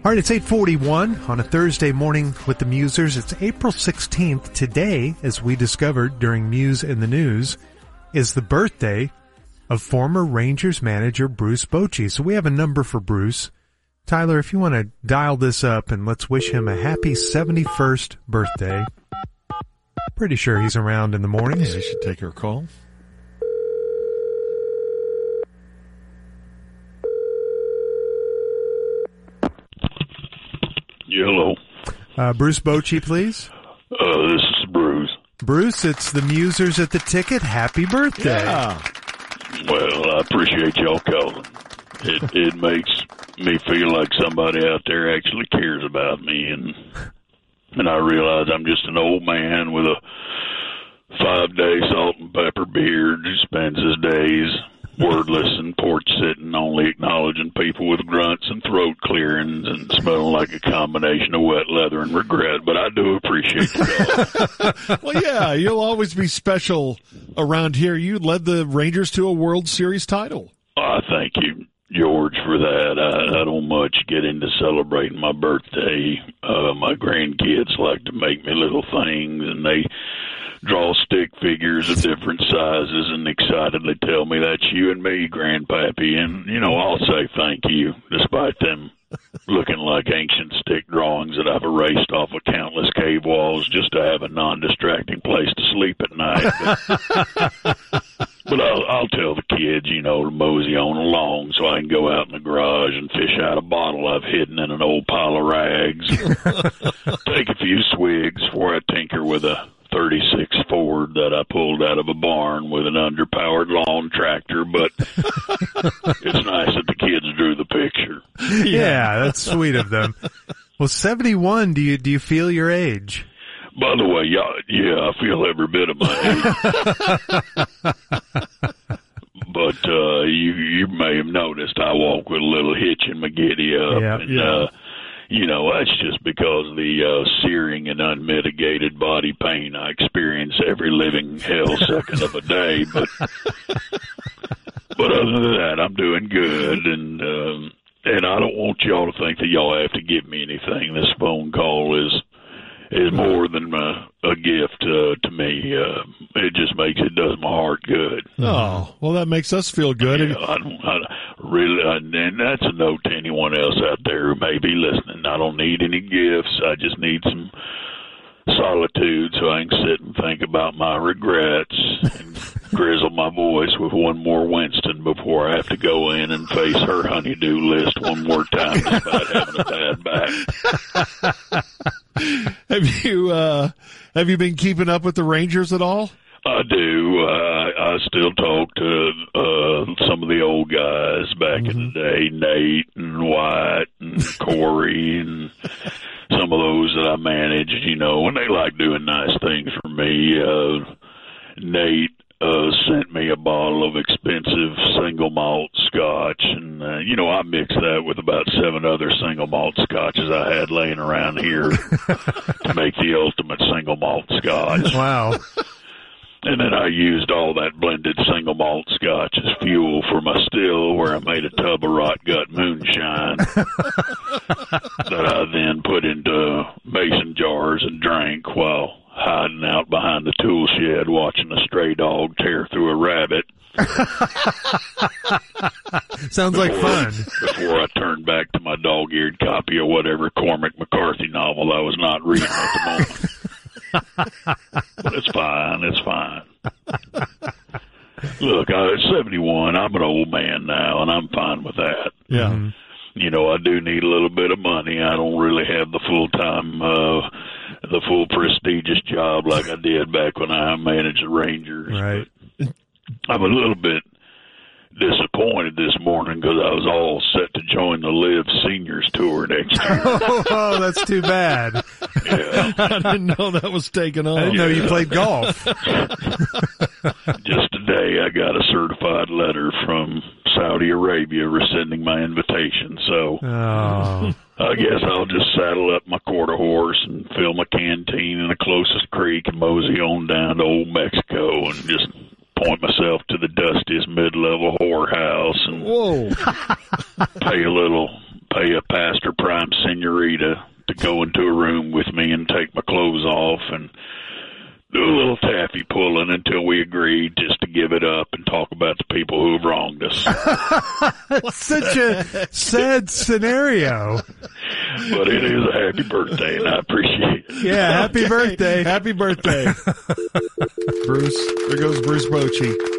All right, it's 8:41 on a Thursday morning with the Musers. It's April 16th. Today, as we discovered during Muse in the News, is the birthday of former Rangers manager Bruce Bochy. So we have a number for Bruce. Tyler, if you want to dial this up and let's wish him a happy 71st birthday. Pretty sure he's around in the mornings. Yeah, you should take your call. Hello. Bruce Bochy, please. This is Bruce. Bruce, it's the Musers at the Ticket. Happy birthday. Yeah. Well, I appreciate y'all calling. It makes me feel like somebody out there actually cares about me, and I realize I'm just an old man with a 5-day salt and pepper beard who spends his days wordless and porch sitting, only acknowledging people with grunts and throat clearings and smelling like a combination of wet leather and regret. But I do appreciate the call. Well, yeah, you'll always be special around here. You led the Rangers to a World Series title. Thank you, George, for that. I don't much get into celebrating my birthday. My grandkids like to make me little things, and they draw stick figures of different sizes and excitedly tell me that's you and me, Grandpappy. And, I'll say thank you, despite them looking like ancient stick drawings that I've erased off of countless cave walls just to have a non-distracting place to sleep at night. But I'll tell the kids, to mosey on along so I can go out in the garage and fish out a bottle I've hidden in an old pile of rags. Take a few swigs before I tinker with a 36 Ford that I pulled out of a barn with an underpowered lawn tractor, but it's nice that the kids drew the picture. Yeah, that's sweet of them. Well, 71, do you feel your age? By the way, yeah, I feel every bit of my age. But you may have noticed I walk with a little hitch in my giddy up. Yeah. That's just because of the searing and unmitigated body pain I experience every living hell second of a day. But other than that, I'm doing good, and I don't want y'all to think that y'all have to give me anything. This phone call is more than a gift to me. It just does my heart good. Oh, well, that makes us feel good. Yeah, I really, and that's a note to anyone else out there who may be listening. I don't need any gifts. I just need some solitude so I can sit and think about my regrets and grizzle my voice with one more Winston before I have to go in and face her honeydew list one more time despite having a bad back. Have you been keeping up with the Rangers at all? I do. I still talk to some of the old guys back in the day, Nate and White and Corey and some of those that I managed, and they like doing nice things for me. Nate sent me a bottle of expensive single malt scotch, and I mixed that with about 7 other single malt scotches I had laying around here to make the ultimate single malt scotch. Wow. And then I used all that blended single malt scotch as fuel for my still, where I made a tub of rot gut moonshine that I then put into mason jars and drank while hiding out behind the tool shed watching a stray dog tear through a rabbit. Sounds like fun. Before I turned back to my dog-eared copy of whatever Cormac McCarthy novel I was not reading at the moment. But it's fine. Look, at 71, I'm an old man now, and I'm fine with that. Yeah. Mm-hmm. I do need a little bit of money. I don't really have the full-time, the full prestigious job like I did back when I managed the Rangers. Right. But I'm a little bit disappointed this morning because I was all set to join the Live Seniors Tour next year. Oh, that's too bad. Yeah. I didn't know that was taken off. I didn't know you played golf. Just today I got a certified letter from Saudi Arabia rescinding my invitation, so I guess I'll just saddle up my quarter horse and fill my canteen in the closest creek and mosey on down to old Mexico and just point myself to the dustiest mid-level whorehouse and pay a pay a pastor prime senorita to go into a room with me and take my clothes off and do a little taffy pulling until we agreed just to give it up and talk about the people who have wronged us. That's such a sad scenario. But it is a happy birthday, and I appreciate it. Yeah, happy birthday. Happy birthday. Bruce. There goes Bruce Bochy.